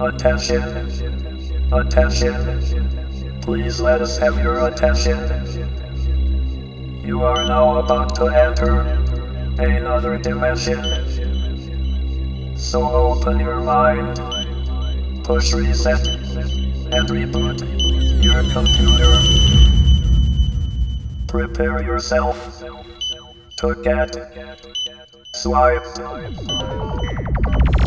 Attention, attention, please let us have your attention. You are now about to enter another dimension. So open your mind, push reset, and reboot your computer. Prepare yourself to get swiped.